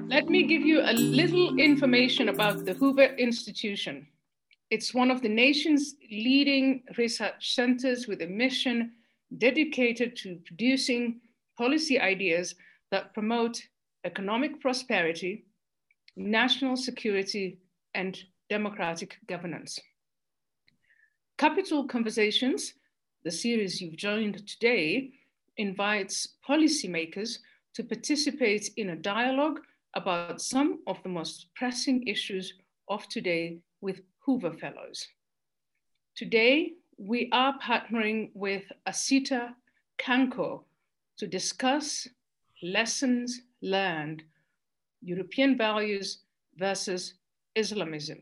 Let me give you a little information about the Hoover Institution. It's one of the nation's leading research centers with a mission dedicated to producing policy ideas that promote economic prosperity, national security, and democratic governance. Capital Conversations, the series you've joined today, invites policymakers to participate in a dialogue about some of the most pressing issues of today with Hoover Fellows. Today, we are partnering with Asita Kanko to discuss lessons learned, European values versus Islamism.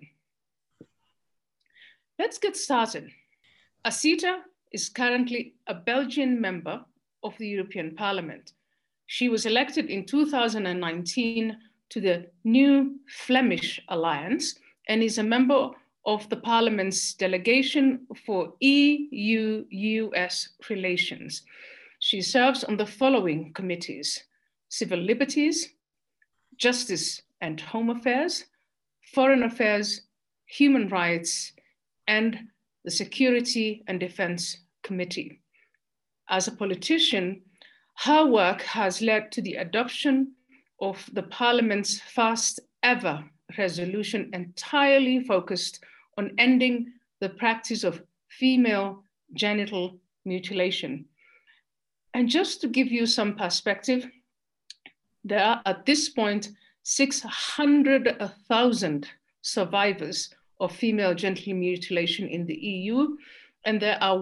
Let's get started. Asita is currently a Belgian member of the European Parliament. She was elected in 2019 to the New Flemish Alliance and is a member of the Parliament's delegation for EU-US relations. She serves on the following committees: Civil Liberties, Justice and Home Affairs, Foreign Affairs, Human Rights, and the Security and Defense Committee. As a politician, her work has led to the adoption of the Parliament's first ever resolution entirely focused on ending the practice of female genital mutilation. And just to give you some perspective, there are at this point 600,000 survivors of female genital mutilation in the EU, and there are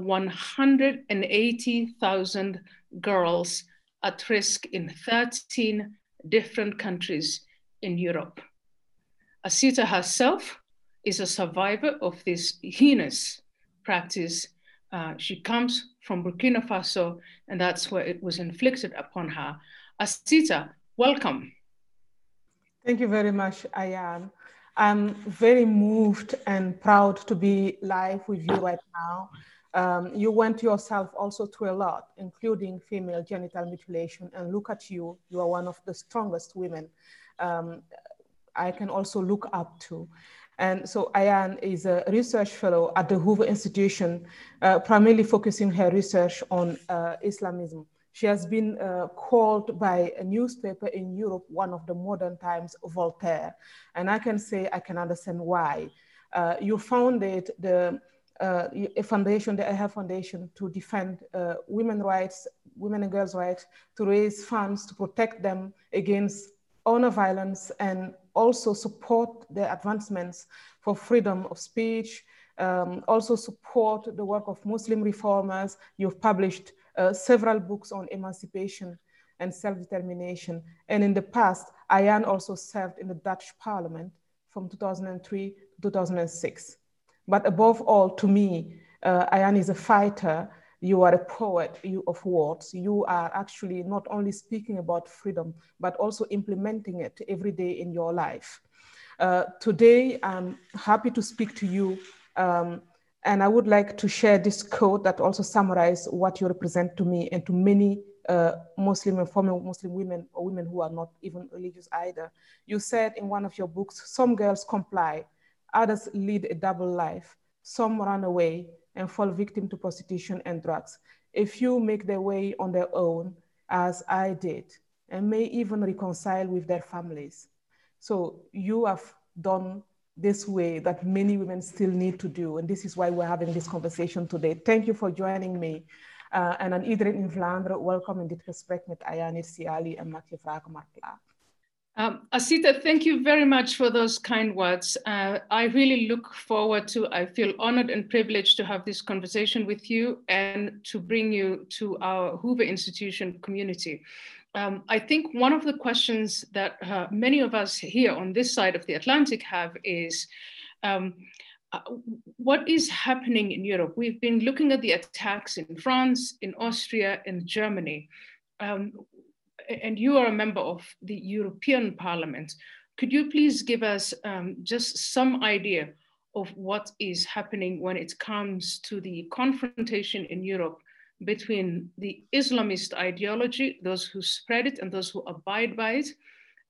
180,000 girls at risk in 13 different countries in Europe. Asita herself is a survivor of this heinous practice. She comes from Burkina Faso, and that's where it was inflicted upon her. Asita, welcome. Thank you very much, Ayan. I'm very moved and proud to be live with you right now. You went yourself also through a lot, including female genital mutilation, and look at you, you are one of the strongest women I can also look up to. And so Ayan is a research fellow at the Hoover Institution, primarily focusing her research on Islamism. She has been called by a newspaper in Europe one of the modern times Voltaire. And I can say I can understand why. You founded a foundation, the AHER Foundation, to defend women's rights, women and girls' rights, to raise funds to protect them against honor violence, and also support the advancements for freedom of speech, also support the work of Muslim reformers. You've published several books on emancipation and self-determination. And in the past, Ayan also served in the Dutch Parliament from 2003 to 2006. But above all, to me, Ayan is a fighter. You are a poet of words. You are actually not only speaking about freedom, but also implementing it every day in your life. Today, I'm happy to speak to you. And I would like to share this quote that also summarizes what you represent to me and to many Muslim and former Muslim women, or women who are not even religious either. You said in one of your books, some girls comply, others lead a double life. Some run away and fall victim to prostitution and drugs. A few make their way on their own, as I did, and may even reconcile with their families. So you have done this way that many women still need to do. And this is why we're having this conversation today. Thank you for joining me. En aan iedereen in Vlaanderen, welkom in dit gesprek met Ayan Hirsi en maak je vragen maar klaar. Asita, thank you very much for those kind words. I really look forward to, I feel honored and privileged to have this conversation with you and to bring you to our Hoover Institution community. I think one of the questions that many of us here on this side of the Atlantic have is, what is happening in Europe? We've been looking at the attacks in France, in Austria, in Germany. And you are a member of the European Parliament. Could you please give us just some idea of what is happening when it comes to the confrontation in Europe between the Islamist ideology, those who spread it and those who abide by it,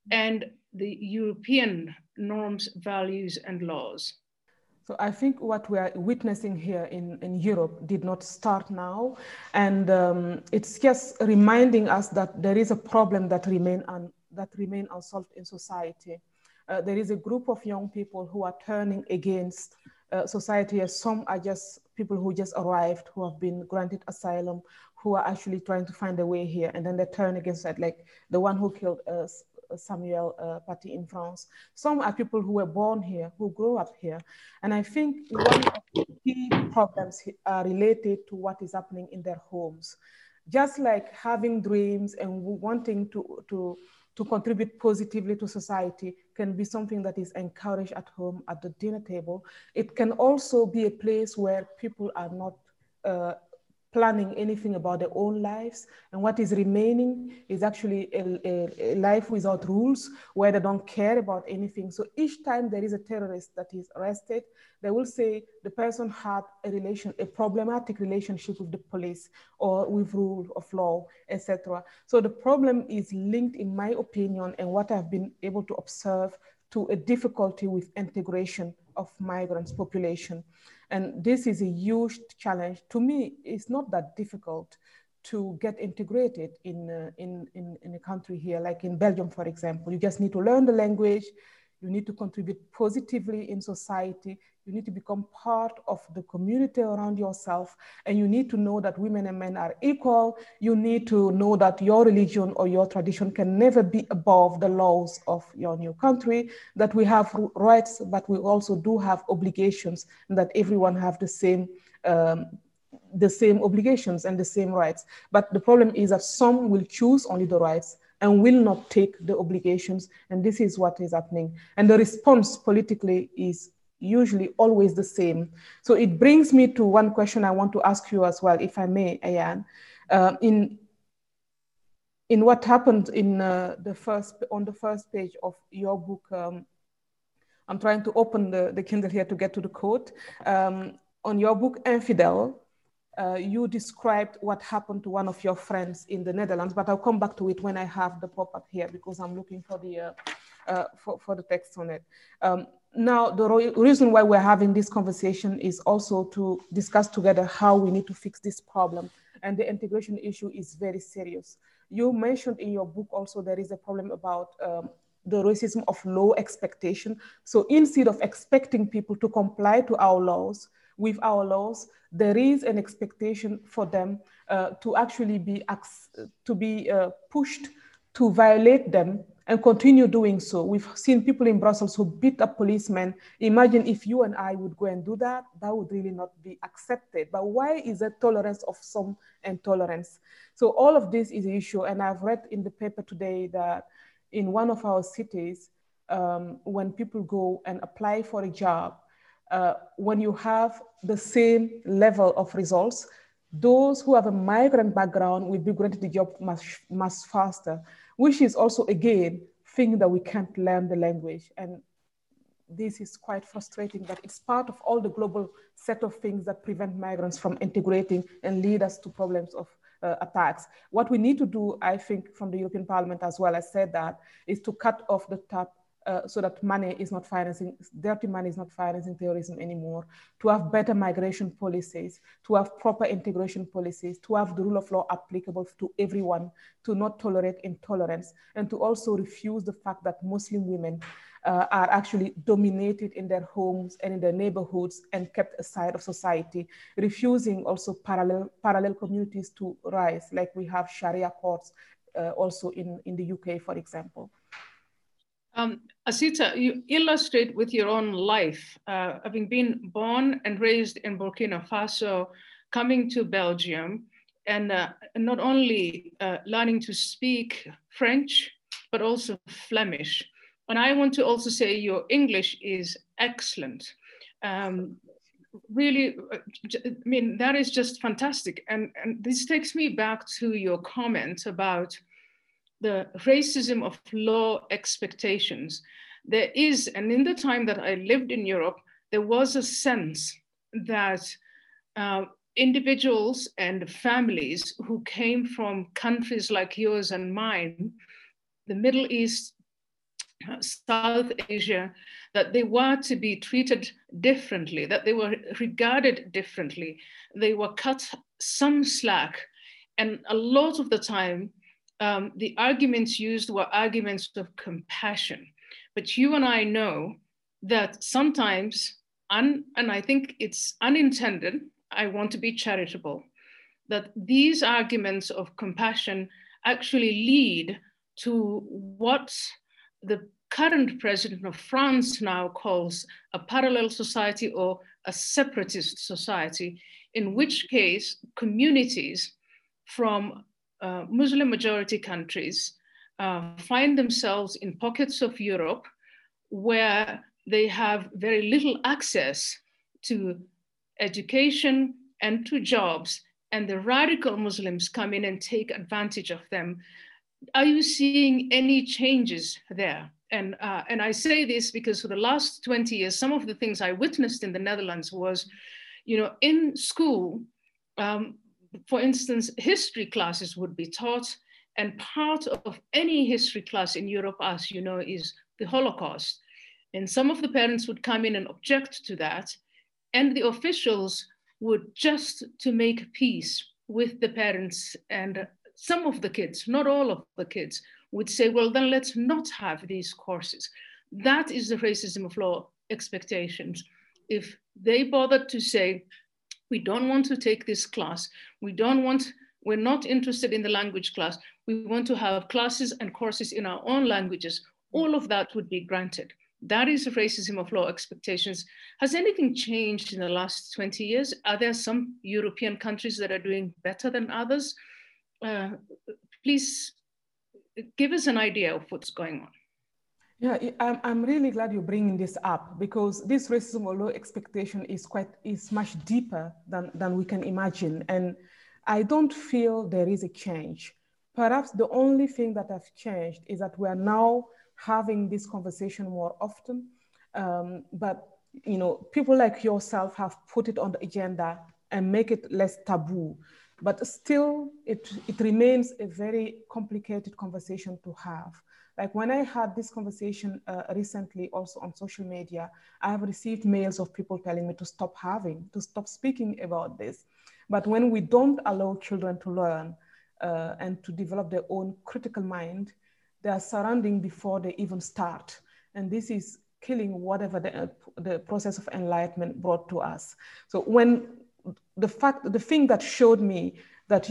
and the European norms, values, and laws? So I think what we are witnessing here in Europe did not start now. And it's just reminding us that there is a problem that remain unsolved in society. There is a group of young people who are turning against society, as some are just people who just arrived, who have been granted asylum, who are actually trying to find a way here, and then they turn against that, like the one who killed Samuel Paty in France. Some are people who were born here, who grew up here. And I think one of the key problems are related to what is happening in their homes. Just like having dreams and wanting to contribute positively to society can be something that is encouraged at home at the dinner table. It can also be a place where people are not planning anything about their own lives. And what is remaining is actually a life without rules, where they don't care about anything. So each time there is a terrorist that is arrested, they will say the person had a problematic relationship with the police or with rule of law, etc. So the problem is linked, in my opinion, and what I've been able to observe, to a difficulty with integration of migrants population. And this is a huge challenge. To me, it's not that difficult to get integrated in a country here, like in Belgium, for example. You just need to learn the language, you need to contribute positively in society, you need to become part of the community around yourself, and you need to know that women and men are equal. You need to know that your religion or your tradition can never be above the laws of your new country, that we have rights, but we also do have obligations, and that everyone have the same obligations and the same rights. But the problem is that some will choose only the rights and will not take the obligations. And this is what is happening. And the response politically is usually always the same. So it brings me to one question I want to ask you as well, if I may, Ayan. In what happened on the first page of your book, I'm trying to open the Kindle here to get to the quote. On your book, Infidel, you described what happened to one of your friends in the Netherlands, but I'll come back to it when I have the pop-up here, because I'm looking for the text on it. Now, the reason why we're having this conversation is also to discuss together how we need to fix this problem. And the integration issue is very serious. You mentioned in your book also there is a problem about the racism of low expectation. So instead of expecting people to comply to our laws, there is an expectation for them to actually be pushed to violate them and continue doing so. We've seen people in Brussels who beat up policemen. Imagine if you and I would go and do that, that would really not be accepted. But why is there tolerance of some intolerance? So all of this is an issue. And I've read in the paper today that in one of our cities, when people go and apply for a job, when you have the same level of results, those who have a migrant background will be granted the job much faster, which is also, again, thing that we can't learn the language. And this is quite frustrating, that it's part of all the global set of things that prevent migrants from integrating and lead us to problems of attacks. What we need to do, I think, from the European Parliament as well, I said that, is to cut off the tap so that money is not financing, dirty money is not financing terrorism anymore, to have better migration policies, to have proper integration policies, to have the rule of law applicable to everyone, to not tolerate intolerance, and to also refuse the fact that Muslim women are actually dominated in their homes and in their neighborhoods and kept aside of society, refusing also parallel communities to rise, like we have Sharia courts also in the UK, for example. Asita, you illustrate with your own life, having been born and raised in Burkina Faso, coming to Belgium, and not only learning to speak French, but also Flemish. And I want to also say your English is excellent. Really, I mean, that is just fantastic. And this takes me back to your comment about the racism of low expectations. There is, and in the time that I lived in Europe, there was a sense that individuals and families who came from countries like yours and mine, the Middle East, South Asia, that they were to be treated differently, that they were regarded differently. They were cut some slack. And a lot of the time, the arguments used were arguments of compassion. But you and I know that sometimes, and I think it's unintended, I want to be charitable, that these arguments of compassion actually lead to what the current president of France now calls a parallel society or a separatist society, in which case communities from Muslim majority countries find themselves in pockets of Europe where they have very little access to education and to jobs, and the radical Muslims come in and take advantage of them. Are you seeing any changes there? And I say this because for the last 20 years, some of the things I witnessed in the Netherlands was, in school, for instance, history classes would be taught, and part of any history class in Europe, as you know, is the Holocaust. And some of the parents would come in and object to that, and the officials would, just to make peace with the parents and some of the kids, not all of the kids, would say, well, then let's not have these courses. That is the racism of law expectations. If they bothered to say, we don't want to take this class, we're not interested in the language class, we want to have classes and courses in our own languages, all of that would be granted. That is the racism of law expectations. Has anything changed in the last 20 years? Are there some European countries that are doing better than others? Please give us an idea of what's going on. Yeah, I'm really glad you're bringing this up, because this racism or law expectation is much deeper than we can imagine. And I don't feel there is a change. Perhaps the only thing that has changed is that we are now having this conversation more often. But people like yourself have put it on the agenda and make it less taboo. But still, it remains a very complicated conversation to have. Like when I had this conversation recently also on social media, I have received mails of people telling me to stop speaking about this. But when we don't allow children to learn and to develop their own critical mind, they are surrounding before they even start. And this is killing whatever the process of enlightenment brought to us. So when the thing that showed me that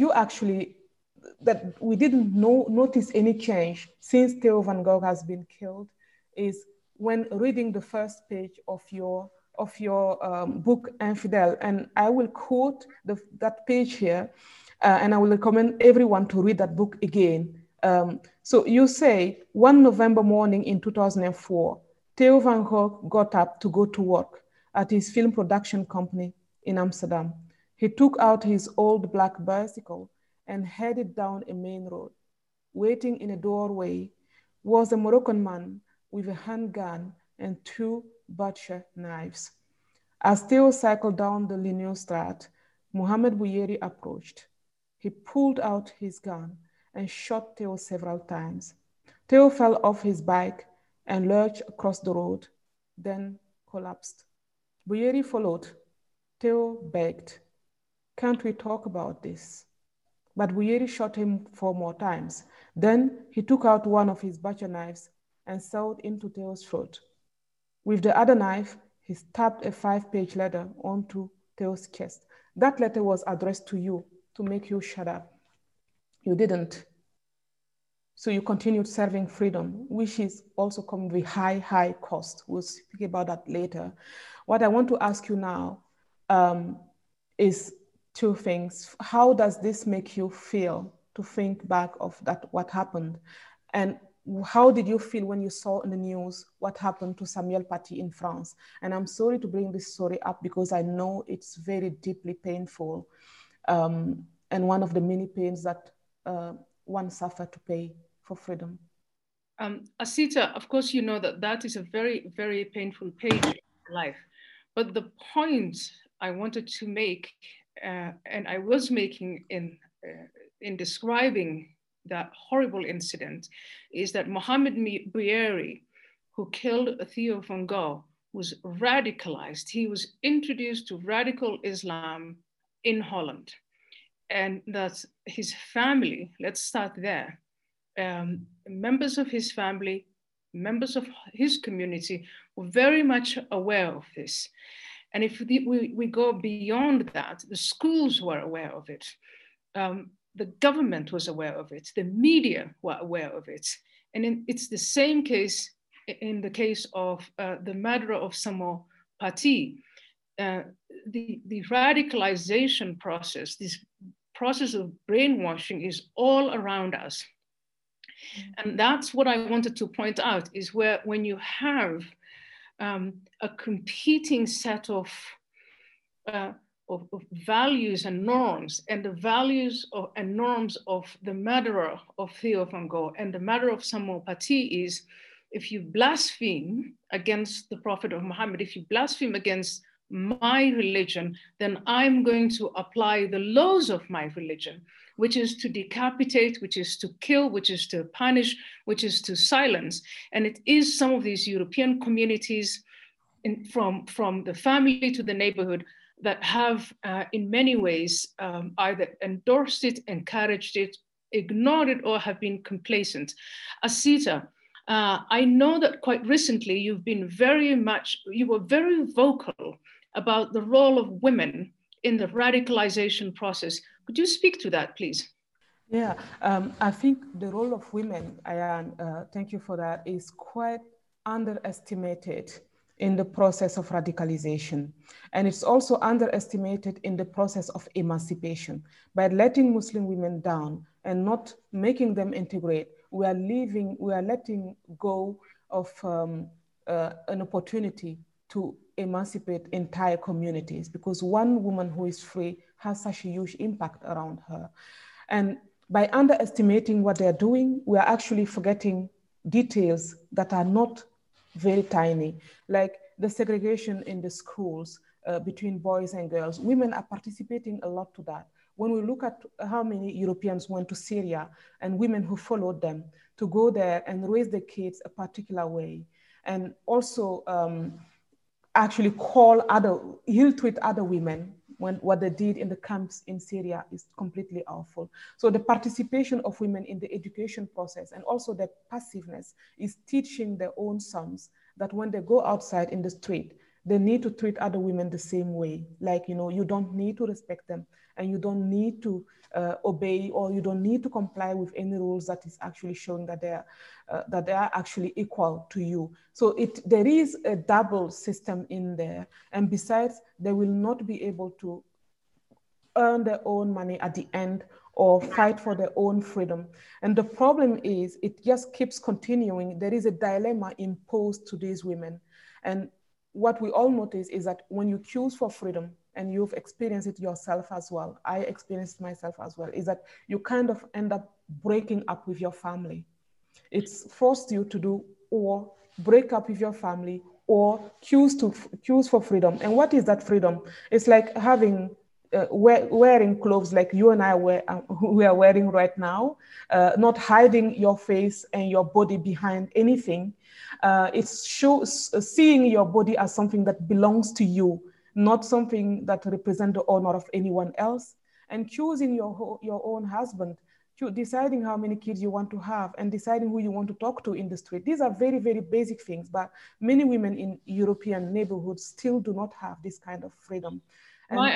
that we didn't notice any change since Theo van Gogh has been killed is when reading the first page of your book, Infidel. And I will quote that page here, and I will recommend everyone to read that book again. So you say, one November morning in 2004, Theo van Gogh got up to go to work at his film production company in Amsterdam. He took out his old black bicycle and headed down a main road. Waiting in a doorway was a Moroccan man with a handgun and 2 butcher knives. As Theo cycled down the Linnéestraat, Mohamed Bouyeri approached. He pulled out his gun and shot Theo several times. Theo fell off his bike and lurched across the road, then collapsed. Bouyeri followed. Theo begged, "Can't we talk about this?" But Bouyeri shot him 4 more times. Then he took out one of his butcher knives and sawed into Theo's throat. With the other knife, he stabbed a 5-page letter onto Theo's chest. That letter was addressed to you to make you shut up. You didn't. So you continued serving freedom, which is also coming with high cost. We'll speak about that later. What I want to ask you now is 2 things. How does this make you feel to think back of what happened? And how did you feel when you saw in the news what happened to Samuel Paty in France? And I'm sorry to bring this story up because I know it's very deeply painful and one of the many pains that one suffered to pay for freedom. Asita, of course, you know that is a very, very painful page in life. But the point I wanted to make, and I was making in describing that horrible incident, is that Mohamed Bouyeri who killed Theo van Gogh was radicalized. He was introduced to radical Islam in Holland. And that his family, let's start there, members of his family, members of his community were very much aware of this. And if we go beyond that, the schools were aware of it. The government was aware of it. The media were aware of it. And it's the same case in the case of the murder of Samuel Paty. The radicalization process, this process of brainwashing is all around us. And that's what I wanted to point out, is where when you have a competing set of values and norms, and the values and norms of the murderer of Theo van Gogh and the murderer of Samuel Paty is, if you blaspheme against the Prophet of Muhammad, if you blaspheme against my religion, then I'm going to apply the laws of my religion, which is to decapitate, which is to kill, which is to punish, which is to silence. And it is some of these European communities, from the family to the neighborhood, that have in many ways either endorsed it, encouraged it, ignored it, or have been complacent. Asita, I know that quite recently you were very vocal about the role of women in the radicalization process. Could you speak to that, please? Yeah, I think the role of women, Ayan, thank you for that, is quite underestimated in the process of radicalization. And it's also underestimated in the process of emancipation. By letting Muslim women down and not making them integrate, we are letting go of an opportunity to emancipate entire communities, because one woman who is free has such a huge impact around her. And by underestimating what they're doing, we are actually forgetting details that are not very tiny, like the segregation in the schools between boys and girls. Women are participating a lot to that. When we look at how many Europeans went to Syria and women who followed them to go there and raise their kids a particular way, and also actually ill-treat other women, when what they did in the camps in Syria is completely awful. So the participation of women in the education process and also their passiveness is teaching their own sons that when they go outside in the street, they need to treat other women the same way. Like, you don't need to respect them, and you don't need to obey, or you don't need to comply with any rules that is actually showing that they are actually equal to you. So there is a double system in there. And besides, they will not be able to earn their own money at the end or fight for their own freedom. And the problem is, it just keeps continuing. There is a dilemma imposed to these women. And what we all notice is that when you choose for freedom, and you've experienced it yourself as well, I experienced myself as well, is that you kind of end up breaking up with your family. It's forced you to do or break up with your family or choose for freedom. And what is that freedom? It's like having wearing clothes like you and I we are wearing right now, not hiding your face and your body behind anything. It's seeing your body as something that belongs to you, not something that represents the honor of anyone else, and choosing your own husband, deciding how many kids you want to have, and deciding who you want to talk to in the street. These are very, very basic things, but many women in European neighborhoods still do not have this kind of freedom. And my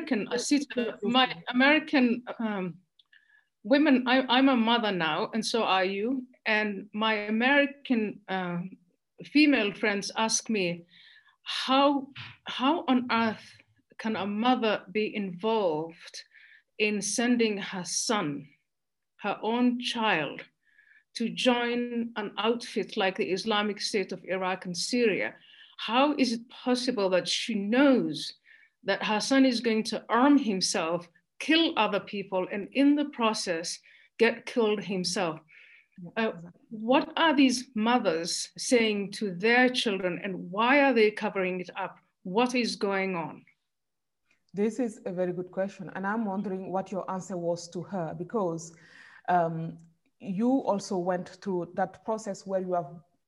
American women, I'm a mother now, and so are you, and my American female friends ask me, how on earth can a mother be involved in sending her son, her own child, to join an outfit like the Islamic State of Iraq and Syria? How is it possible that she knows that her son is going to arm himself, kill other people, and in the process get killed himself? What are these mothers saying to their children, and why are they covering it up? What is going on? This is a very good question. And I'm wondering what your answer was to her, because you also went through that process where you have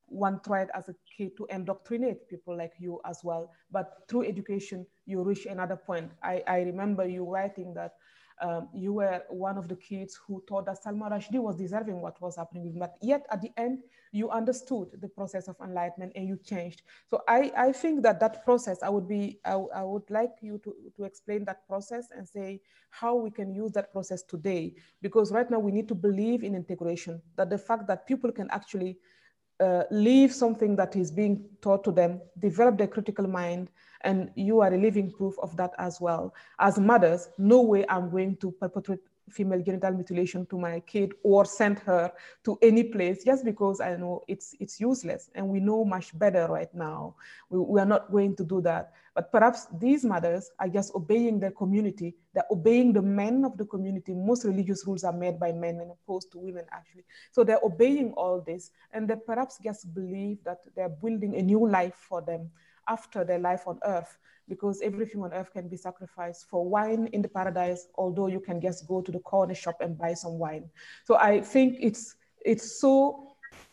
one tried as a kid to indoctrinate people like you as well. But through education, you reach another point. I remember you writing that you were one of the kids who thought that Salman Rushdie was deserving what was happening, but yet at the end, you understood the process of enlightenment and you changed. So I think that that process, I would like you to explain that process and say how we can use that process today, because right now we need to believe in integration, that the fact that people can actually leave something that is being taught to them, develop their critical mind, and you are a living proof of that as well. As mothers, no way I'm going to perpetrate female genital mutilation to my kid or send her to any place just because I know it's useless. And we know much better right now. We are not going to do that. But perhaps these mothers are just obeying their community. They're obeying the men of the community. Most religious rules are made by men and opposed to women, actually. So they're obeying all this. And they perhaps just believe that they're building a new life for them after their life on earth, because everything on earth can be sacrificed for wine in the paradise, although you can just go to the corner shop and buy some wine. So I think it's so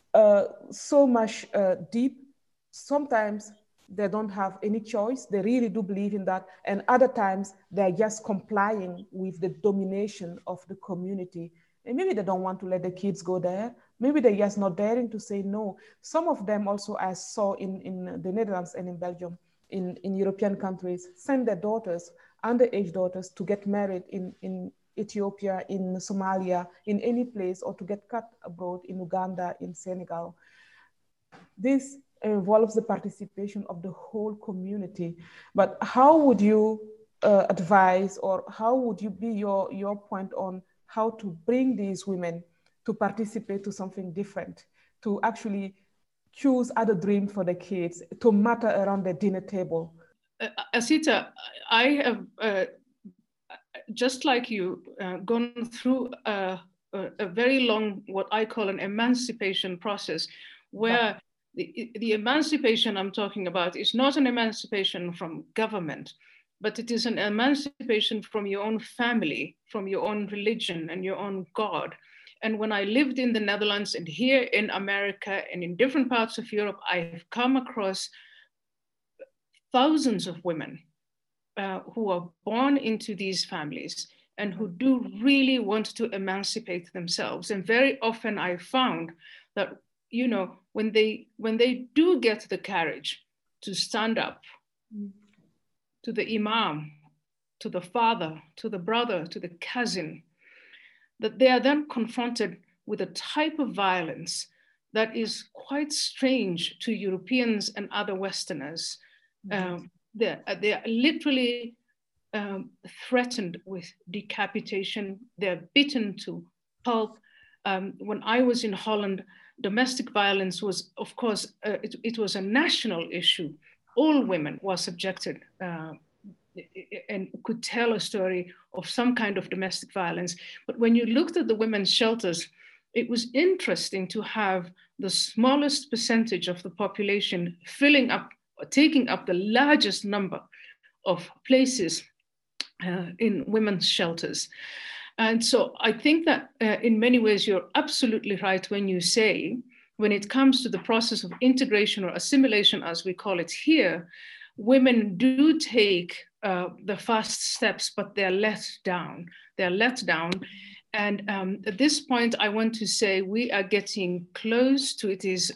much deep. Sometimes they don't have any choice. They really do believe in that. And other times they're just complying with the domination of the community. And maybe they don't want to let the kids go there. Maybe they're just not daring to say no. Some of them also, I saw in the Netherlands and in Belgium, in European countries, send their daughters, underage daughters, to get married in Ethiopia, in Somalia, in any place, or to get cut abroad in Uganda, in Senegal. This involves the participation of the whole community. But how would you advise, or how would you be your point on how to bring these women to participate to something different, to actually choose other dreams for the kids, to matter around the dinner table? Asita, I have, just like you, gone through a very long, what I call an emancipation process, where the emancipation I'm talking about is not an emancipation from government, but it is an emancipation from your own family, from your own religion and your own God. And when I lived in the Netherlands and here in America and in different parts of Europe, I've come across thousands of women who are born into these families and who do really want to emancipate themselves. And very often I found that, you know, when they do get the courage to stand up to the imam, to the father, to the brother, to the cousin, that they are then confronted with a type of violence that is quite strange to Europeans and other Westerners. They are literally threatened with decapitation. They're beaten to pulp. When I was in Holland, domestic violence was, of course, it was a national issue. All women were subjected and could tell a story of some kind of domestic violence. But when you looked at the women's shelters, it was interesting to have the smallest percentage of the population filling up, or taking up the largest number of places in women's shelters. And so I think that in many ways, you're absolutely right when you say, when it comes to the process of integration or assimilation, as we call it here, women do take the first steps, but they're let down. They're let down. And at this point, I want to say we are getting close to, it is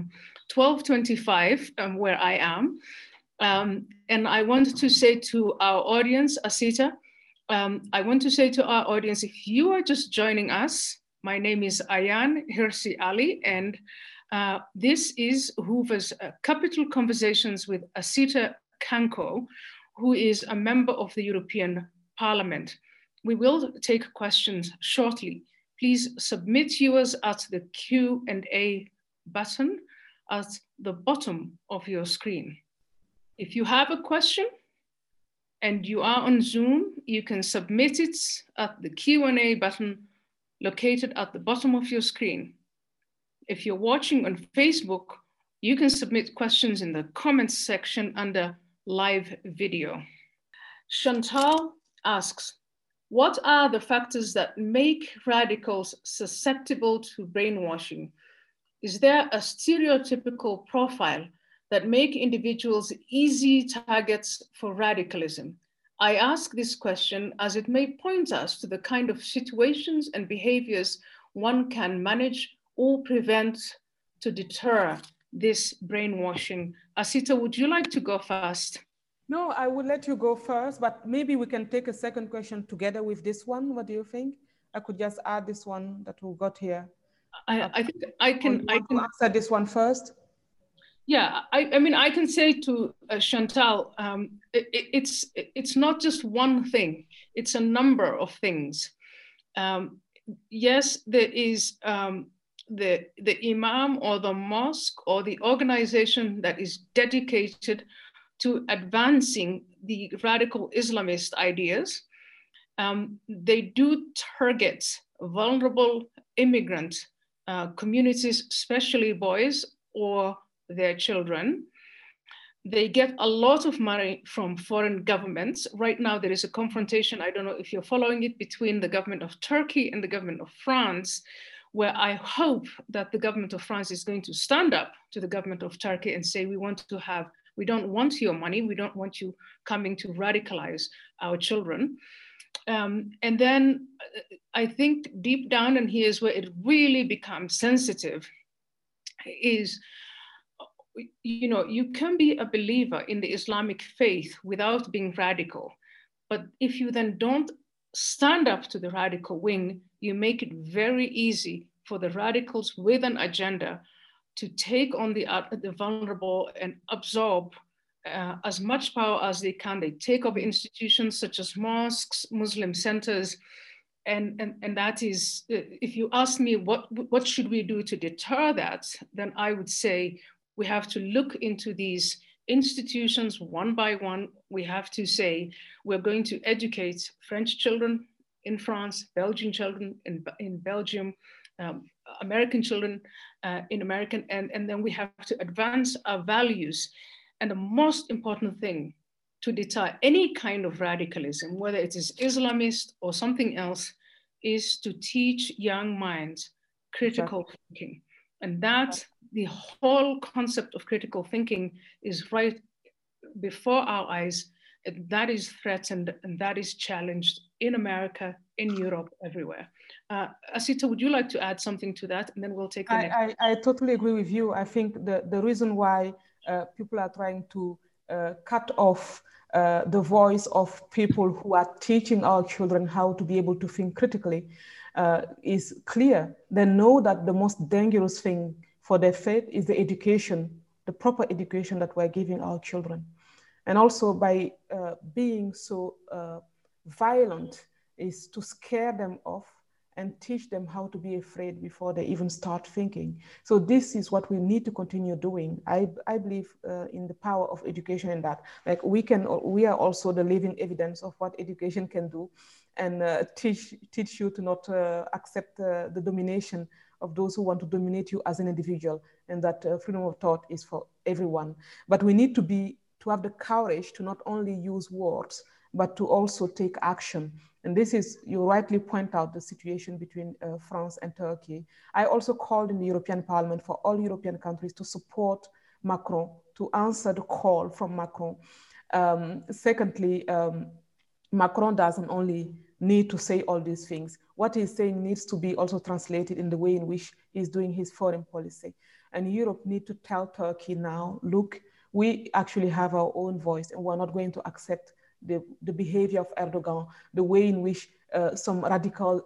12:25 where I am. And I want to say to our audience, Asita, I want to say to our audience, if you are just joining us, my name is Ayaan Hirsi Ali, and this is Hoover's Capital Conversations with Asita Kanko, who is a member of the European Parliament. We will take questions shortly. Please submit yours at the Q&A button at the bottom of your screen. If you have a question and you are on Zoom, you can submit it at the Q&A button located at the bottom of your screen. If you're watching on Facebook, you can submit questions in the comments section under live video. Chantal asks, what are the factors that make radicals susceptible to brainwashing? Is there a stereotypical profile that make individuals easy targets for radicalism? I ask this question as it may point us to the kind of situations and behaviors one can manage or prevent to deter this brainwashing. Asita, would you like to go first? No, I will let you go first, but maybe we can take a second question together with this one. What do you think? I could just add this one that we got here. I think I can answer this one first. Yeah, I mean, I can say to Chantal, it's not just one thing; it's a number of things. Yes, there is the imam or the mosque or the organization that is dedicated to advancing the radical Islamist ideas. They do target vulnerable immigrant communities, especially boys or their children. They get a lot of money from foreign governments. Right now, there is a confrontation, I don't know if you're following it, between the government of Turkey and the government of France, where I hope that the government of France is going to stand up to the government of Turkey and say, we don't want your money, we don't want you coming to radicalize our children. And then I think deep down, and here's where it really becomes sensitive, is, you know, you can be a believer in the Islamic faith without being radical. But if you then don't stand up to the radical wing, you make it very easy for the radicals with an agenda to take on the vulnerable and absorb as much power as they can. They take over institutions such as mosques, Muslim centers, and that is, if you ask me what should we do to deter that, then I would say we have to look into these institutions one by one. We have to say we're going to educate French children in France, Belgian children in Belgium, American children in America, and then we have to advance our values. And the most important thing to deter any kind of radicalism, whether it is Islamist or something else, is to teach young minds critical thinking. And that the whole concept of critical thinking is right before our eyes. That is threatened and that is challenged in America, in Europe, everywhere. Asita, would you like to add something to that? And then we'll take the next. I totally agree with you. I think the reason why people are trying to cut off the voice of people who are teaching our children how to be able to think critically is clear. They know that the most dangerous thing for their faith is the education, the proper education that we're giving our children. And also by being so violent is to scare them off and teach them how to be afraid before they even start thinking. So this is what we need to continue doing. I believe in the power of education in that. Like we are also the living evidence of what education can do, and teach you to not accept the domination of those who want to dominate you as an individual, and that freedom of thought is for everyone. But we need to have the courage to not only use words, but to also take action. And this is, you rightly point out the situation between France and Turkey. I also called in the European Parliament for all European countries to support Macron, to answer the call from Macron. Secondly, Macron doesn't only need to say all these things. What he's saying needs to be also translated in the way in which he's doing his foreign policy. And Europe need to tell Turkey now, look, we actually have our own voice and we're not going to accept the behavior of Erdogan, the way in which some radical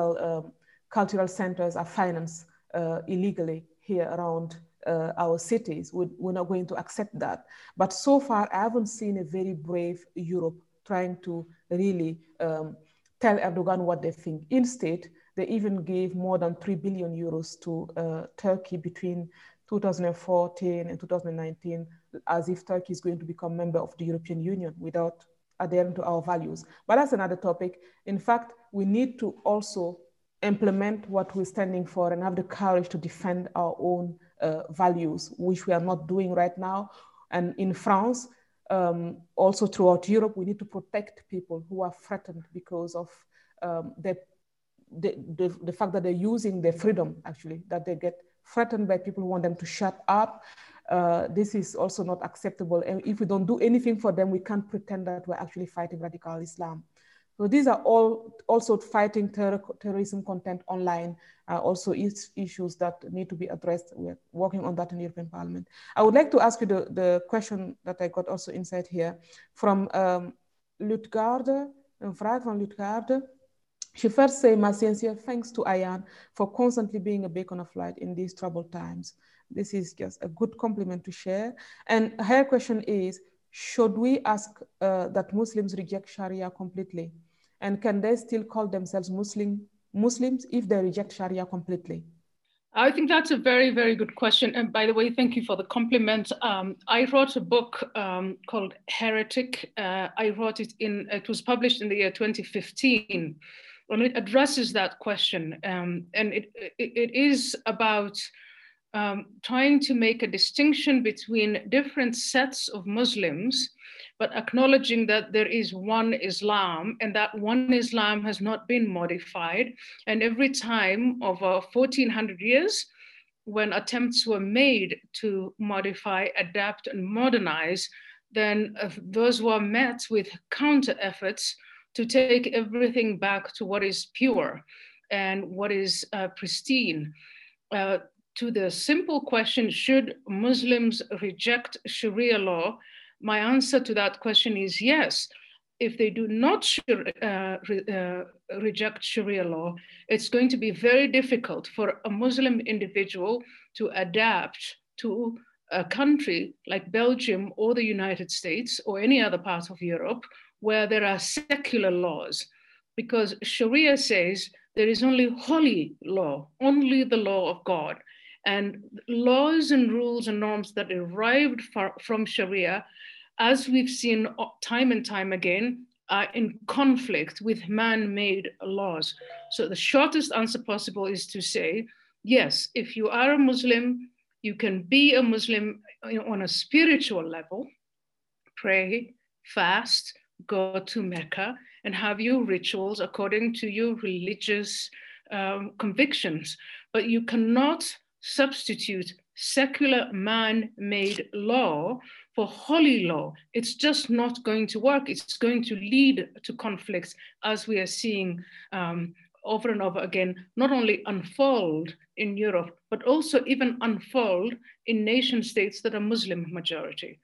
cultural centers are financed illegally here around our cities. We're not going to accept that. But so far, I haven't seen a very brave Europe trying to really tell Erdogan what they think. Instead, they even gave more than 3 billion euros to Turkey between 2014 and 2019, as if Turkey is going to become a member of the European Union without adhering to our values. But that's another topic. In fact, we need to also implement what we're standing for and have the courage to defend our own values, which we are not doing right now. And in France, also throughout Europe, we need to protect people who are threatened because of the fact that they're using their freedom, actually, that they get threatened by people who want them to shut up. This is also not acceptable. And if we don't do anything for them, we can't pretend that we're actually fighting radical Islam. So these are all also fighting terrorism content online, also issues that need to be addressed. We're working on that in the European Parliament. I would like to ask you the question that I got also inside here from Lutgarde, een vraag van Lutgarde. She first says, my sincere thanks to Ayaan for constantly being a beacon of light in these troubled times. This is just a good compliment to share. And her question is, should we ask that Muslims reject Sharia completely? And can they still call themselves Muslims if they reject Sharia completely? I think that's a very, very good question. And by the way, thank you for the compliment. I wrote a book called Heretic. It was published in the year 2015, and it addresses that question. And it is about trying to make a distinction between different sets of Muslims, but acknowledging that there is one Islam, and that one Islam has not been modified. And every time over 1400 years, when attempts were made to modify, adapt, and modernize, then those were met with counter efforts to take everything back to what is pure and what is pristine. To the simple question, should Muslims reject Sharia law? My answer to that question is yes. If they do not reject Sharia law, it's going to be very difficult for a Muslim individual to adapt to a country like Belgium or the United States or any other part of Europe where there are secular laws, because Sharia says there is only holy law, only the law of God. And laws and rules and norms that derived from Sharia, as we've seen time and time again, are in conflict with man-made laws. So the shortest answer possible is to say, yes, if you are a Muslim, you can be a Muslim on a spiritual level, pray, fast, go to Mecca, and have your rituals according to your religious convictions. But you cannot substitute secular man-made law for holy law. It's just not going to work. It's going to lead to conflicts, as we are seeing over and over again, not only unfold in Europe, but also even unfold in nation states that are Muslim majority.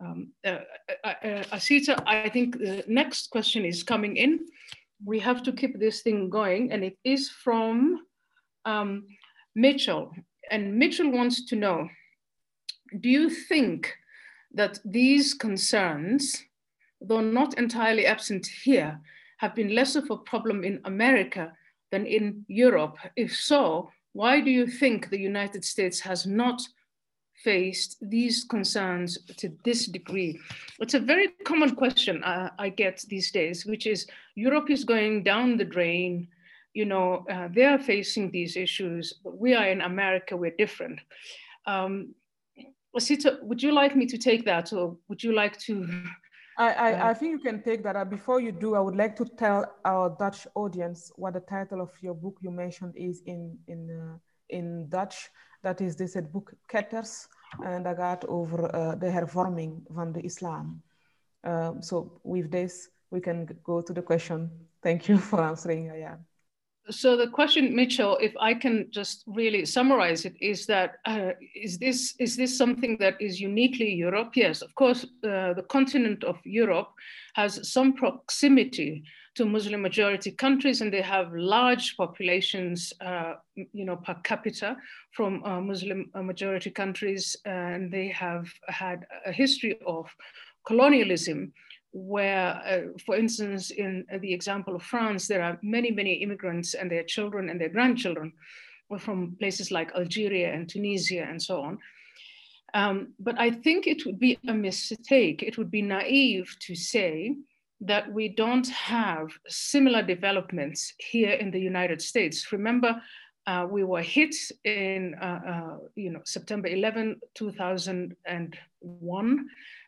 Asita, I think the next question is coming in. We have to keep this thing going, and it is from Mitchell. And Mitchell wants to know, do you think that these concerns, though not entirely absent here, have been less of a problem in America than in Europe? If so, why do you think the United States has not faced these concerns to this degree? It's a very common question I get these days, which is Europe is going down the drain. You know, they are facing these issues, but we are in America, we're different. Asita, would you like me to take that, or would you like to? I think you can take that. Before you do, I would like to tell our Dutch audience what the title of your book you mentioned is in Dutch. Dat is dus het boek Ketters, en dat gaat over de hervorming van de islam. So with this, we can go to the question. Thank you for answering, Ayaan. So the question, Mitchell, if I can just really summarize it, is that is this something that is uniquely Europe? Yes, of course, the continent of Europe has some proximity to Muslim majority countries, and they have large populations, per capita from Muslim majority countries, and they have had a history of colonialism, where, for instance, in the example of France, there are many, many immigrants and their children and their grandchildren from places like Algeria and Tunisia and so on. But I think it would be a mistake, it would be naive to say that we don't have similar developments here in the United States. Remember, we were hit in September 11, 2001,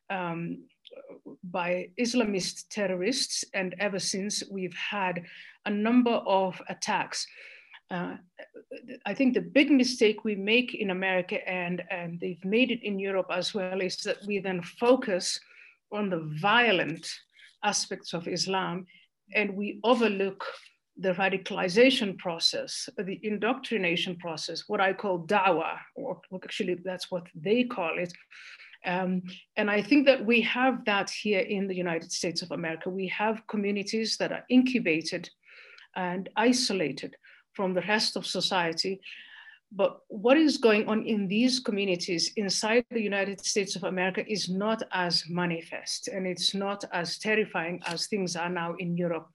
by Islamist terrorists, and ever since we've had a number of attacks. I think the big mistake we make in America, and they've made it in Europe as well, is that we then focus on the violent aspects of Islam and we overlook the radicalization process, the indoctrination process, what I call dawah, or actually that's what they call it. And I think that we have that here in the United States of America. We have communities that are incubated and isolated from the rest of society. But what is going on in these communities inside the United States of America is not as manifest, and it's not as terrifying as things are now in Europe.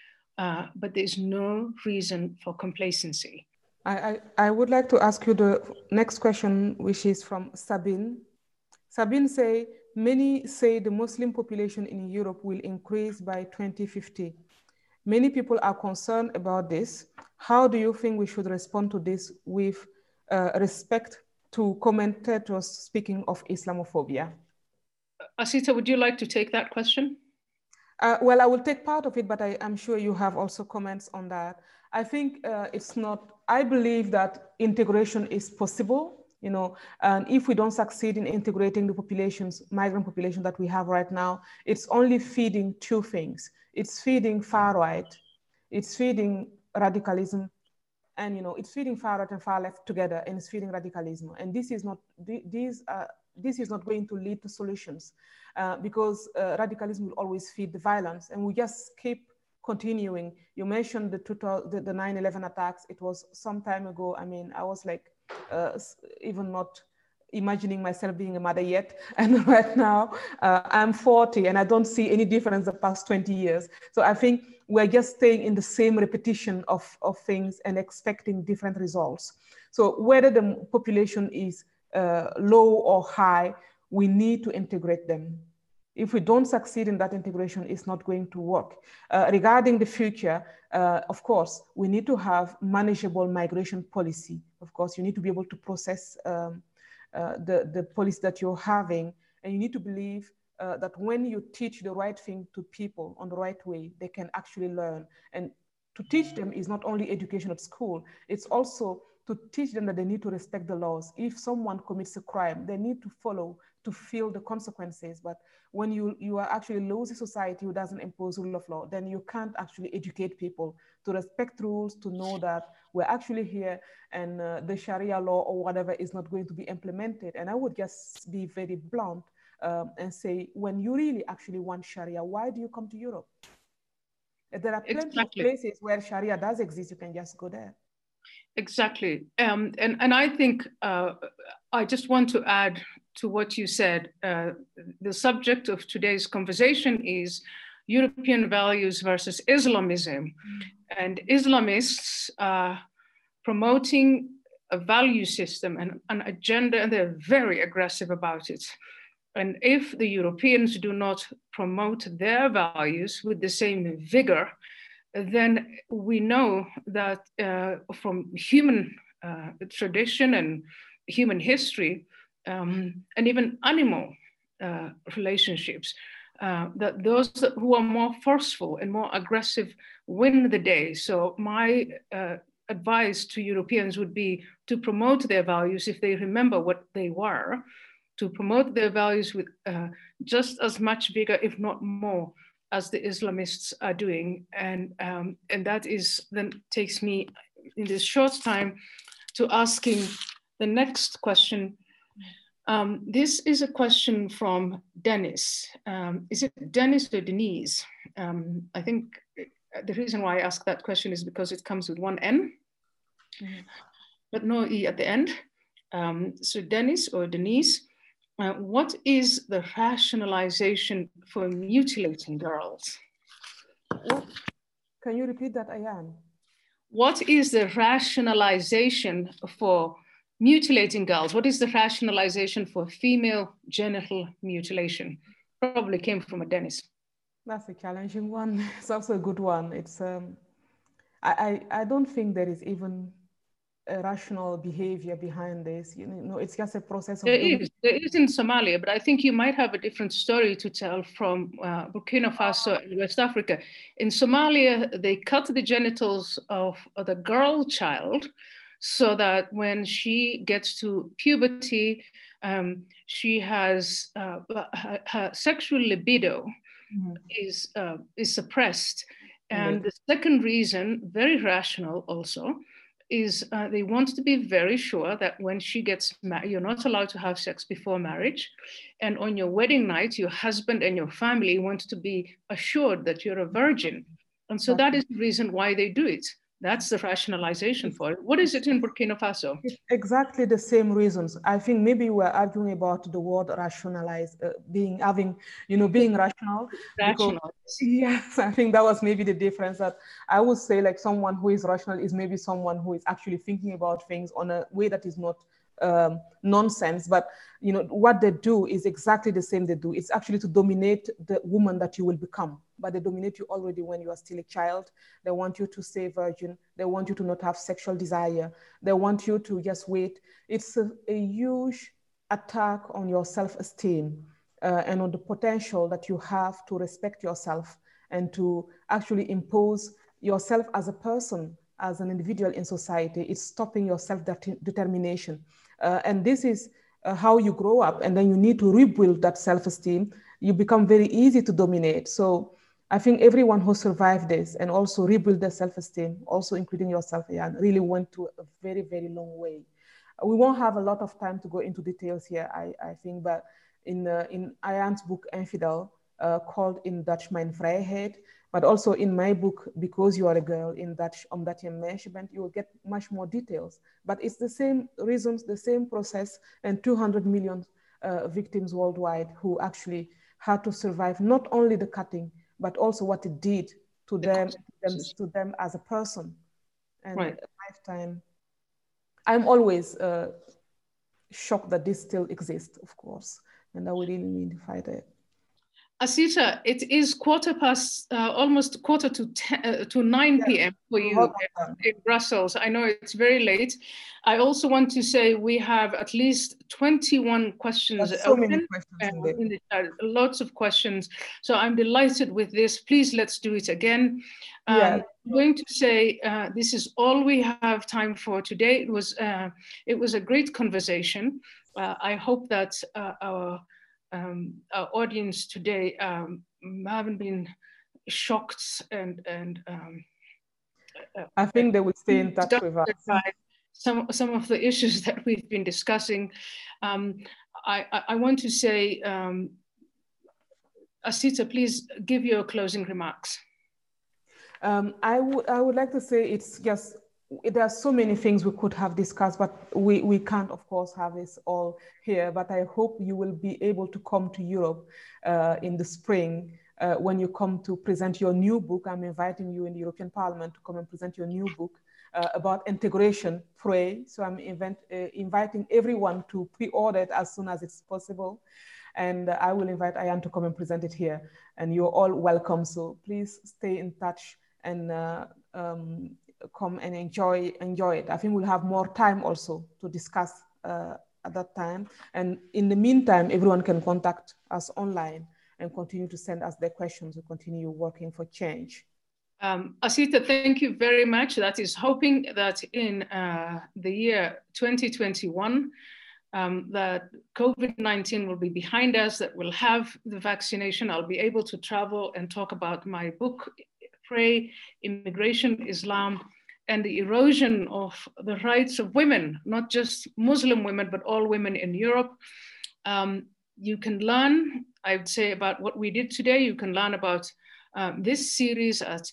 But there's no reason for complacency. I would like to ask you the next question, which is from Sabine. Sabine say, many say the Muslim population in Europe will increase by 2050. Many people are concerned about this. How do you think we should respond to this with respect to commentators speaking of Islamophobia? Asita, would you like to take that question? Well, I will take part of it, but I'm sure you have also comments on that. I think it's not, I believe that integration is possible, you know, and if we don't succeed in integrating the populations, migrant population that we have right now, it's only feeding two things. It's feeding far right, it's feeding radicalism, and, you know, it's feeding far right and far left together, and it's feeding radicalism. And this is not, this is not going to lead to solutions because radicalism will always feed the violence, and we just keep continuing. You mentioned the 9/11 attacks. It was some time ago. I mean, I was like even not imagining myself being a mother yet. And right now I'm 40 and I don't see any difference the past 20 years. So I think we're just staying in the same repetition of things and expecting different results. So whether the population is low or high, we need to integrate them. If we don't succeed in that integration, it's not going to work. Regarding the future, of course, we need to have manageable migration policy. Of course, you need to be able to process the policy that you're having, and you need to believe that when you teach the right thing to people on the right way, they can actually learn. And to teach them is not only education at school, it's also to teach them that they need to respect the laws. If someone commits a crime, they need to follow to feel the consequences. But when you are actually losing society who doesn't impose rule of law, then you can't actually educate people to respect rules, to know that we're actually here and the Sharia law or whatever is not going to be implemented. And I would just be very blunt and say, when you really actually want Sharia, why do you come to Europe? There are plenty of places where Sharia does exist, you can just go there. Exactly. And I think I just want to add to what you said. The subject of today's conversation is European values versus Islamism. And Islamists are promoting a value system and an agenda, and they're very aggressive about it. And if the Europeans do not promote their values with the same vigor, then we know that from human tradition and human history, and even animal relationships, that those who are more forceful and more aggressive win the day. So my advice to Europeans would be to promote their values if they remember what they were, to promote their values with just as much vigor, if not more, as the Islamists are doing. And that is then takes me in this short time to asking the next question. This is a question from Dennis. Is it Dennis or Denise? I think the reason why I ask that question is because it comes with one N, but no E at the end. So Dennis or Denise, what is the rationalization for mutilating girls? Can you repeat that, Ayan? What is the rationalization for mutilating girls? What is the rationalization for female genital mutilation? Probably came from a Dennis. That's a challenging one. It's also a good one. It's I don't think there is even rational behavior behind this. You know, it's just a process of There is in Somalia, but I think you might have a different story to tell from Burkina Faso and West Africa. In Somalia, they cut the genitals of the girl child so that when she gets to puberty, she has her sexual libido is suppressed. And the second reason, very rational also, is they want to be very sure that when she gets married, you're not allowed to have sex before marriage. And on your wedding night, your husband and your family want to be assured that you're a virgin. And so that is the reason why they do it. That's the rationalization for it. What is it in Burkina Faso? It's exactly the same reasons. I think maybe we're arguing about the word rationalize, being rational. Rational. Because, yes, I think that was maybe the difference. That I would say like someone who is rational is maybe someone who is actually thinking about things on a way that is not nonsense, but you know what they do is exactly the same they do. It's actually to dominate the woman that you will become, but they dominate you already when you are still a child. They want you to stay virgin. They want you to not have sexual desire. They want you to just wait. It's a huge attack on your self-esteem and on the potential that you have to respect yourself and to actually impose yourself as a person, as an individual in society. It's stopping your self-determination. And this is how you grow up, and then you need to rebuild that self-esteem. You become very easy to dominate. So I think everyone who survived this and also rebuild their self-esteem, also including yourself, Ayan, really went to a very, very long way. We won't have a lot of time to go into details here, I think, but in Ayan's book, Infidel, called in Dutch Mijn Vrijheid, but also in my book, Because You Are a Girl, in Dutch, Omdat Je Meisje Bent, you will get much more details. But it's the same reasons, the same process, and 200 million victims worldwide who actually had to survive not only the cutting, but also what it did to them as a person. And a lifetime. I'm always shocked that this still exists, of course, and that we really need to fight it. Asita, it is almost quarter to 9 p.m. for you in Brussels. I know it's very late. I also want to say we have at least 21 questions open. Many questions in the chat, lots of questions. So I'm delighted with this. Please, let's do it again. I'm going to say this is all we have time for today. It was a great conversation. I hope that our audience today haven't been shocked and I think they would stay in touch with us. Some of the issues that we've been discussing. I want to say, Asita, please give your closing remarks. I would like to say it's just, there are so many things we could have discussed, but we can't, of course, have this all here. But I hope you will be able to come to Europe in the spring when you come to present your new book. I'm inviting you in the European Parliament to come and present your new book about integration, PRAY. So I'm inviting everyone to pre-order it as soon as it's possible. And I will invite Ayan to come and present it here. And you're all welcome. So please stay in touch and come and enjoy it. I think we'll have more time also to discuss at that time. And in the meantime, everyone can contact us online and continue to send us their questions. We continue working for change. Asita, thank you very much. That is hoping that in the year 2021, that COVID-19 will be behind us, that we'll have the vaccination. I'll be able to travel and talk about my book, PRAY, Immigration, Islam, and the erosion of the rights of women, not just Muslim women, but all women in Europe. You can learn, I would say, about what we did today. You can learn about this series at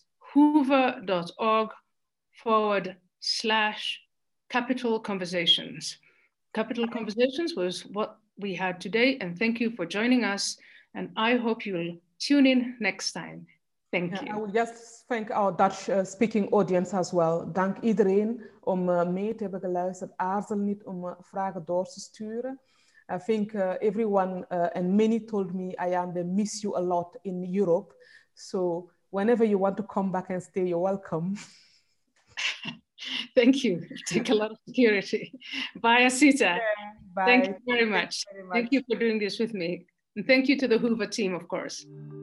hoover.org/Capital Conversations. Capital Conversations was what we had today, and thank you for joining us. And I hope you'll tune in next time. Thank you. I will just thank our Dutch speaking audience as well. Dank iedereen om mee te hebben geluisterd. Aarzel niet om vragen door te sturen. I think everyone and many told me, Ayan, they miss you a lot in Europe. So whenever you want to come back and stay, you're welcome. Thank you. Take a lot of security. Bye, Asita. Yeah, bye. Thank you very much. Thank you for doing this with me. And thank you to the Hoover team, of course.